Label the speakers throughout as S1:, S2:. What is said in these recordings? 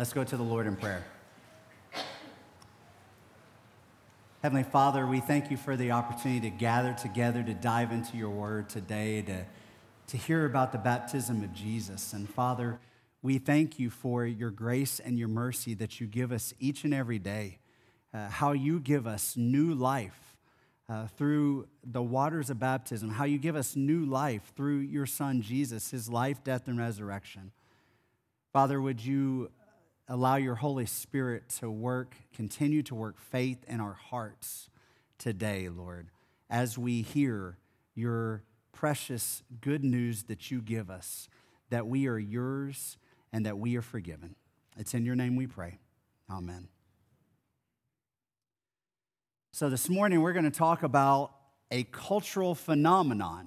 S1: Let's go to the Lord in prayer. Heavenly Father, we thank you for the opportunity to gather together, to dive into your word today, to hear about the baptism of Jesus. And Father, we thank you for your grace and your mercy that you give us each and every day, how you give us new life through the waters of baptism, how you give us new life through your Son, Jesus, his life, death, and resurrection. Father, would you allow your Holy Spirit to continue to work faith in our hearts today, Lord, as we hear your precious good news that you give us, that we are yours and that we are forgiven. It's in your name we pray. Amen. So this morning we're going to talk about a cultural phenomenon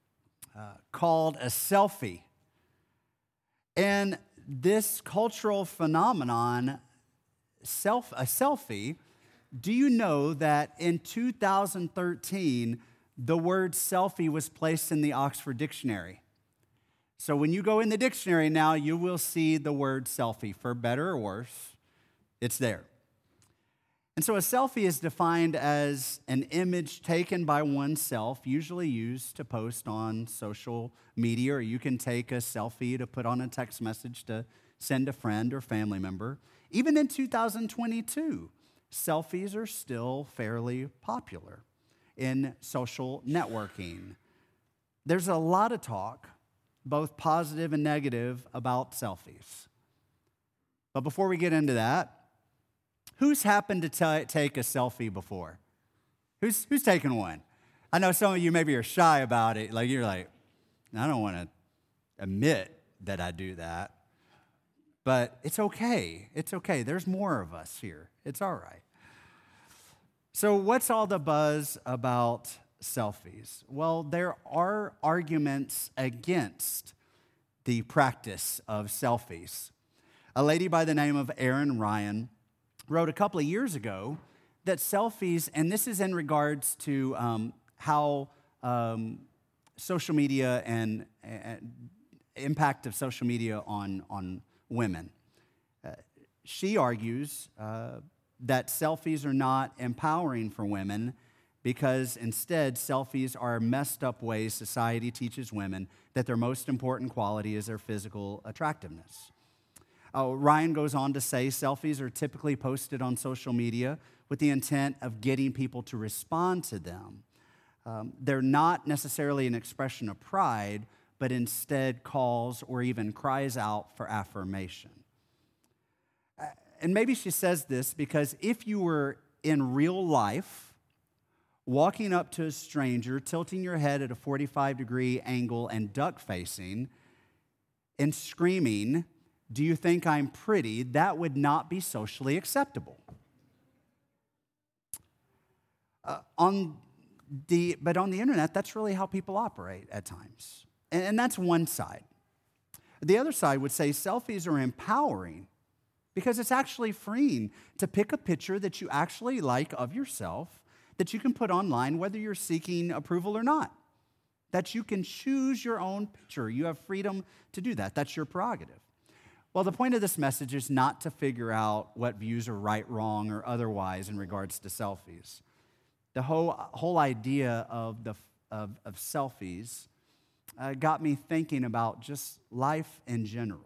S1: called a selfie. And this cultural phenomenon, a selfie, do you know that in 2013, the word selfie was placed in the Oxford Dictionary? So when you go in the dictionary now, you will see the word selfie, for better or worse. It's there. And so a selfie is defined as an image taken by oneself, usually used to post on social media, or you can take a selfie to put on a text message to send a friend or family member. Even in 2022, selfies are still fairly popular in social networking. There's a lot of talk, both positive and negative, about selfies. But before we get into that, who's happened to take a selfie before? Who's taken one? I know some of you maybe are shy about it. Like you're like, I don't want to admit that I do that. But it's okay. It's okay. There's more of us here. It's all right. So what's all the buzz about selfies? Well, there are arguments against the practice of selfies. A lady by the name of Erin Ryan wrote a couple of years ago that selfies, and this is in regards to how social media and impact of social media on women. She argues that selfies are not empowering for women because instead selfies are messed up ways society teaches women that their most important quality is their physical attractiveness. Ryan goes on to say selfies are typically posted on social media with the intent of getting people to respond to them. They're not necessarily an expression of pride, but instead calls or even cries out for affirmation. And maybe she says this because if you were in real life, walking up to a stranger, tilting your head at a 45-degree angle and duck-facing, and screaming, "Do you think I'm pretty?" that would not be socially acceptable. But on the internet, that's really how people operate at times. And that's one side. The other side would say selfies are empowering because it's actually freeing to pick a picture that you actually like of yourself that you can put online whether you're seeking approval or not. That you can choose your own picture. You have freedom to do that. That's your prerogative. Well, the point of this message is not to figure out what views are right, wrong, or otherwise in regards to selfies. The whole idea of selfies got me thinking about just life in general.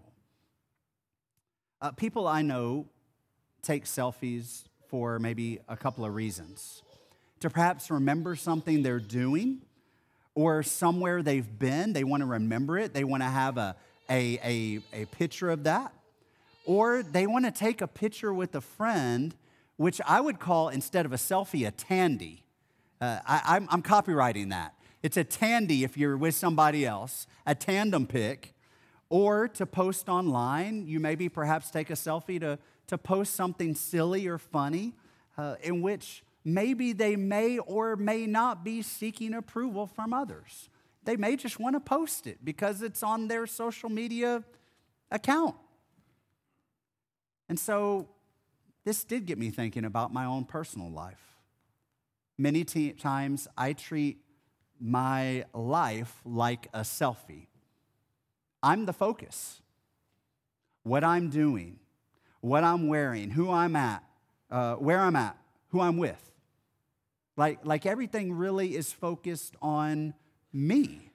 S1: People I know take selfies for maybe a couple of reasons. To perhaps remember something they're doing or somewhere they've been. They want to remember it. They want to have a picture of that. Or they want to take a picture with a friend, which I would call, instead of a selfie, a tandy. I'm copywriting that. It's a tandy if you're with somebody else, a tandem pic. Or to post online, you maybe perhaps take a selfie to post something silly or funny in which maybe they may or may not be seeking approval from others. They may just want to post it because it's on their social media account. And so this did get me thinking about my own personal life. Many times I treat my life like a selfie. I'm the focus. What I'm doing, what I'm wearing, who I'm at, where I'm at, who I'm with. Like everything really is focused on me.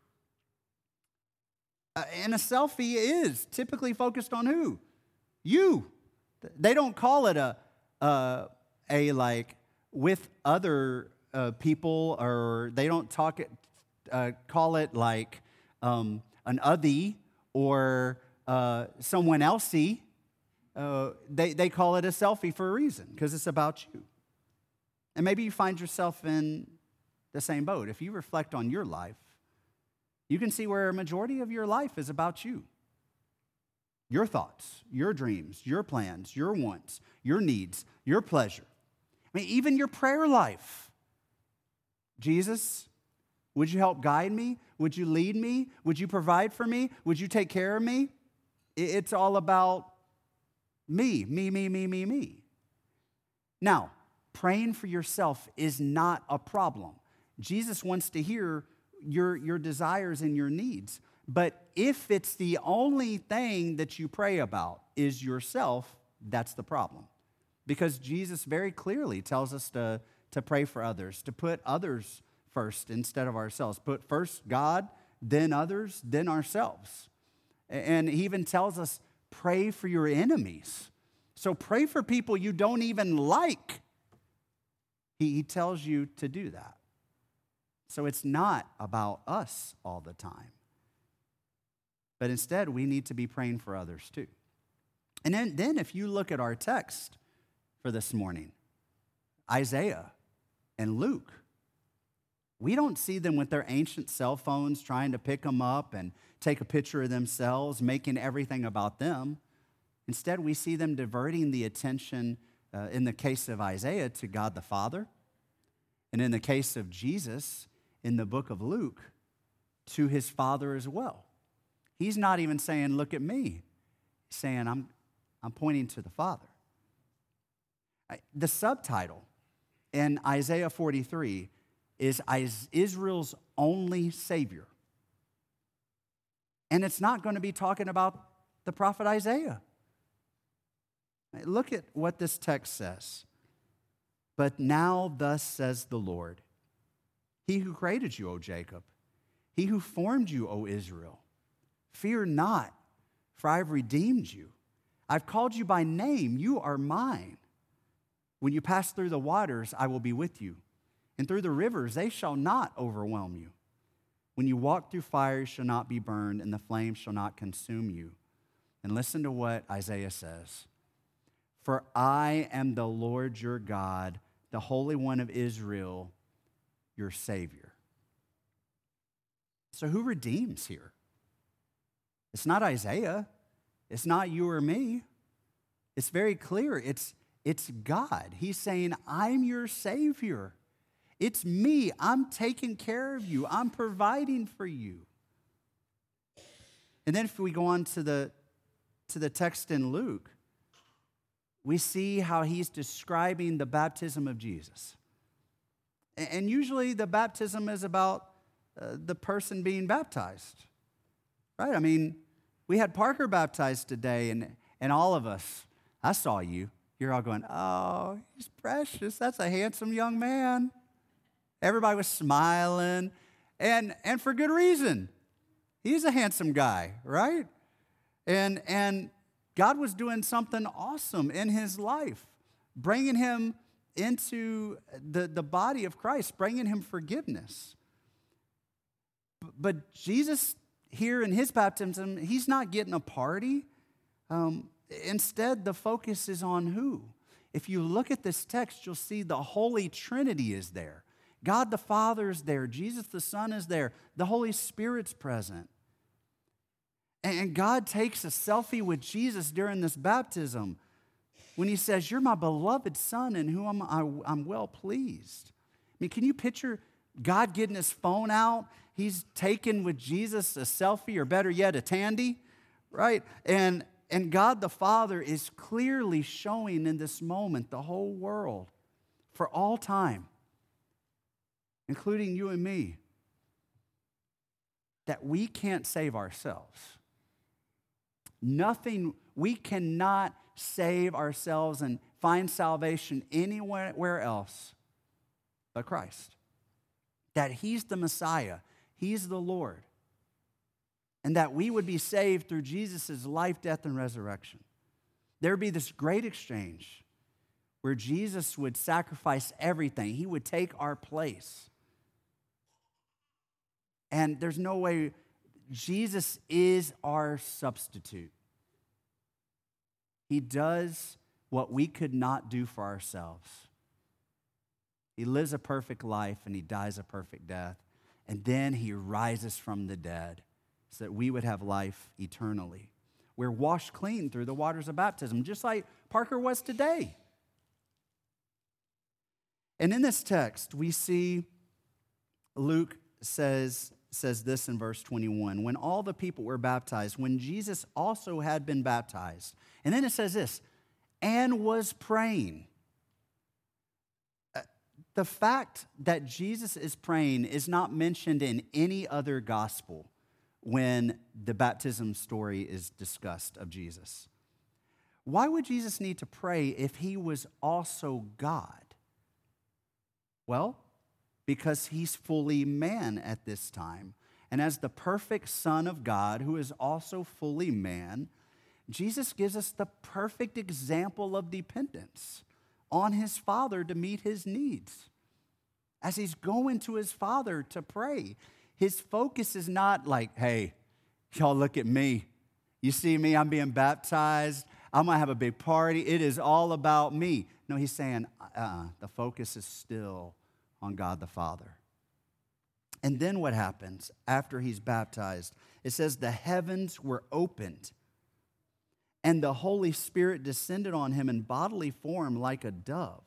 S1: And a selfie is typically focused on who? You. They don't call it a like with other people, or they don't call it like an othy or someone elsey. They call it a selfie for a reason, because it's about you. And maybe you find yourself in the same boat. If you reflect on your life, you can see where a majority of your life is about you. Your thoughts, your dreams, your plans, your wants, your needs, your pleasure. I mean, even your prayer life. Jesus, would you help guide me? Would you lead me? Would you provide for me? Would you take care of me? It's all about me. Now, praying for yourself is not a problem. Jesus wants to hear your desires and your needs. But if it's the only thing that you pray about is yourself, that's the problem. Because Jesus very clearly tells us to pray for others, to put others first instead of ourselves. Put first God, then others, then ourselves. And he even tells us, pray for your enemies. So pray for people you don't even like. He tells you to do that. So it's not about us all the time. But instead, we need to be praying for others too. And then if you look at our text for this morning, Isaiah and Luke, we don't see them with their ancient cell phones trying to pick them up and take a picture of themselves, making everything about them. Instead, we see them diverting the attention, in the case of Isaiah, to God the Father. And in the case of Jesus, in the book of Luke, to his Father as well. He's not even saying, look at me. He's saying, I'm pointing to the Father. The subtitle in Isaiah 43 is Israel's only Savior. And it's not going to be talking about the prophet Isaiah. Look at what this text says. But now thus says the Lord, he who created you, O Jacob, he who formed you, O Israel, fear not, for I have redeemed you. I've called you by name. You are mine. When you pass through the waters, I will be with you. And through the rivers, they shall not overwhelm you. When you walk through fire, you shall not be burned, and the flames shall not consume you. And listen to what Isaiah says. For I am the Lord your God, the Holy One of Israel, your Savior. So who redeems here? It's not Isaiah. It's not you or me. It's very clear. It's God. He's saying, I'm your Savior. It's me. I'm taking care of you. I'm providing for you. And then if we go on to the text in Luke, we see how he's describing the baptism of Jesus. And usually the baptism is about the person being baptized, right? I mean, we had Parker baptized today, and all of us, I saw you. You're all going, oh, he's precious. That's a handsome young man. Everybody was smiling, and for good reason. He's a handsome guy, right? And God was doing something awesome in his life, bringing him into the body of Christ, bringing him forgiveness. But Jesus, here in his baptism, he's not getting a party. Instead, the focus is on who? If you look at this text, you'll see the Holy Trinity is there. God the Father is there. Jesus the Son is there. The Holy Spirit's present. And God takes a selfie with Jesus during this baptism when he says, you're my beloved Son in whom I'm well pleased. I mean, can you picture God getting his phone out? He's taken with Jesus a selfie, or better yet, a tandy, right? And God the Father is clearly showing in this moment the whole world for all time, including you and me, that we can't save ourselves. We cannot save ourselves and find salvation anywhere else but Christ. That he's the Messiah, he's the Lord, and that we would be saved through Jesus' life, death, and resurrection. There would be this great exchange where Jesus would sacrifice everything. He would take our place. And there's no way, Jesus is our substitute. He does what we could not do for ourselves. He lives a perfect life and he dies a perfect death. And then he rises from the dead so that we would have life eternally. We're washed clean through the waters of baptism, just like Parker was today. And in this text, we see Luke says this in verse 21. When all the people were baptized, when Jesus also had been baptized. And then it says this, and was praying. The fact that Jesus is praying is not mentioned in any other gospel when the baptism story is discussed of Jesus. Why would Jesus need to pray if he was also God? Well, because he's fully man at this time. And as the perfect Son of God, who is also fully man, Jesus gives us the perfect example of dependence on his Father to meet his needs. As he's going to his Father to pray, his focus is not like, hey, y'all look at me. You see me, I'm being baptized. I'm going to have a big party. It is all about me. No, he's saying the focus is still on God the Father. And then what happens after he's baptized? It says the heavens were opened and the Holy Spirit descended on him in bodily form like a dove.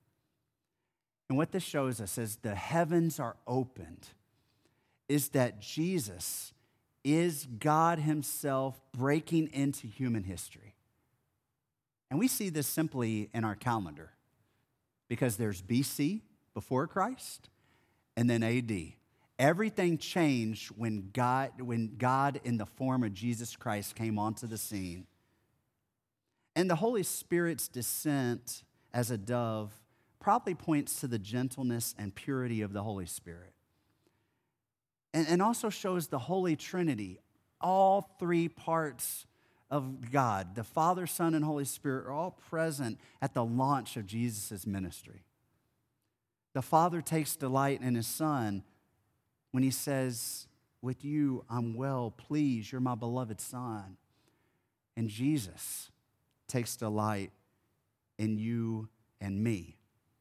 S1: And what this shows us is the heavens are opened, is that Jesus is God himself breaking into human history. And we see this simply in our calendar because there's BC, before Christ, and then AD. Everything changed when God in the form of Jesus Christ came onto the scene. And the Holy Spirit's descent as a dove probably points to the gentleness and purity of the Holy Spirit. And also shows the Holy Trinity, all three parts of God, the Father, Son, and Holy Spirit, are all present at the launch of Jesus' ministry. The Father takes delight in his Son when he says, with you I'm well pleased, you're my beloved Son. And Jesus takes delight in you and me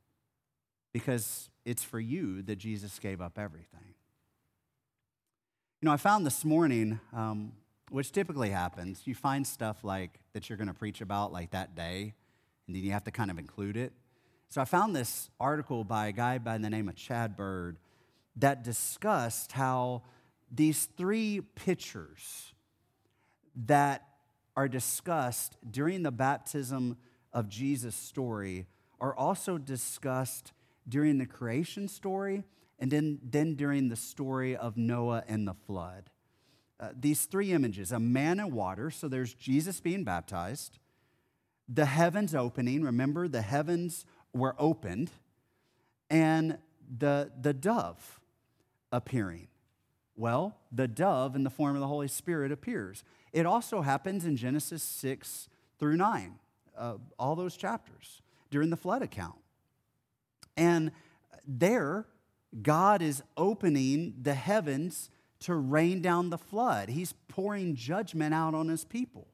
S1: because it's for you that Jesus gave up everything. You know, I found this morning, which typically happens, you find stuff like that you're going to preach about like that day, and then you have to kind of include it. So I found this article by a guy by the name of Chad Bird that discussed how these three pictures that are discussed during the baptism of Jesus' story are also discussed during the creation story and then during the story of Noah and the flood. These three images, a man and water, so there's Jesus being baptized, the heavens opening, remember the heavens were opened, and the dove appearing. Well, the dove in the form of the Holy Spirit appears. It also happens in Genesis 6 through 9, all those chapters, during the flood account. And there, God is opening the heavens to rain down the flood. He's pouring judgment out on his people.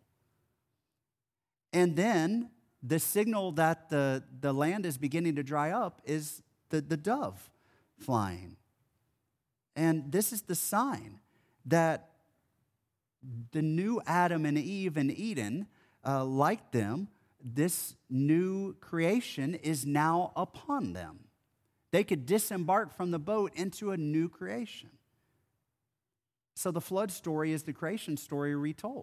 S1: And then the signal that the land is beginning to dry up is the dove flying. And this is the sign that the new Adam and Eve in Eden, like them, this new creation is now upon them. They could disembark from the boat into a new creation. So the flood story is the creation story retold.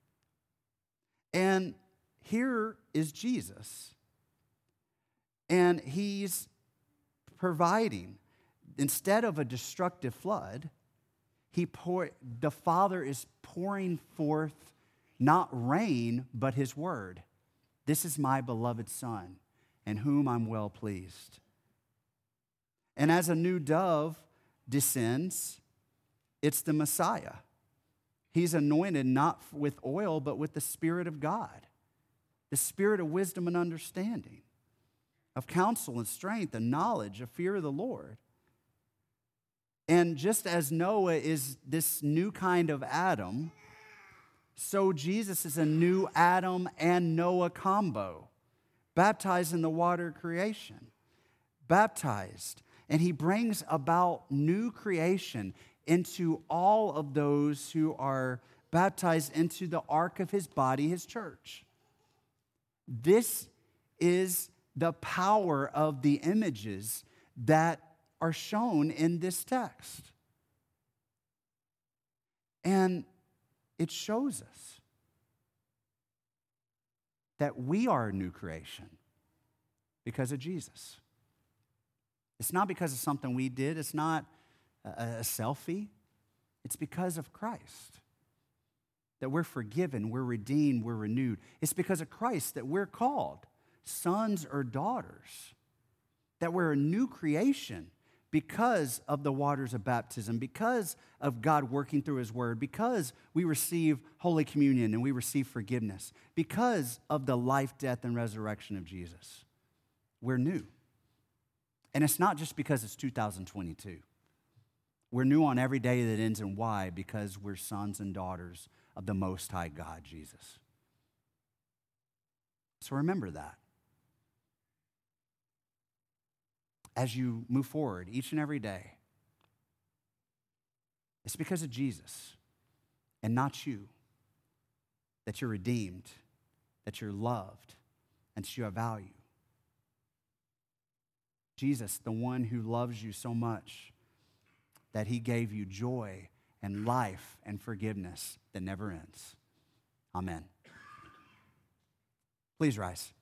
S1: And here is Jesus. And he's providing, instead of a destructive flood, the Father is pouring forth not rain, but his word. This is my beloved Son, in whom I'm well pleased. And as a new dove descends, it's the Messiah. He's anointed not with oil, but with the Spirit of God, the Spirit of wisdom and understanding, of counsel and strength and knowledge, of fear of the Lord. And just as Noah is this new kind of Adam, so Jesus is a new Adam and Noah combo, baptized in the water of creation, baptized. And he brings about new creation into all of those who are baptized into the ark of his body, his church. This is the power of the images that are shown in this text. And it shows us that we are a new creation because of Jesus. It's not because of something we did. It's not a selfie. It's because of Christ that we're forgiven, we're redeemed, we're renewed. It's because of Christ that we're called sons or daughters, that we're a new creation because of the waters of baptism, because of God working through his word, because we receive Holy Communion and we receive forgiveness, because of the life, death, and resurrection of Jesus. We're new. And it's not just because it's 2022. We're new on every day that ends in Y because we're sons and daughters of the Most High God, Jesus. So remember that. As you move forward each and every day, it's because of Jesus and not you that you're redeemed, that you're loved, and that you have value. Jesus, the one who loves you so much that he gave you joy and life and forgiveness that never ends. Amen. Please rise.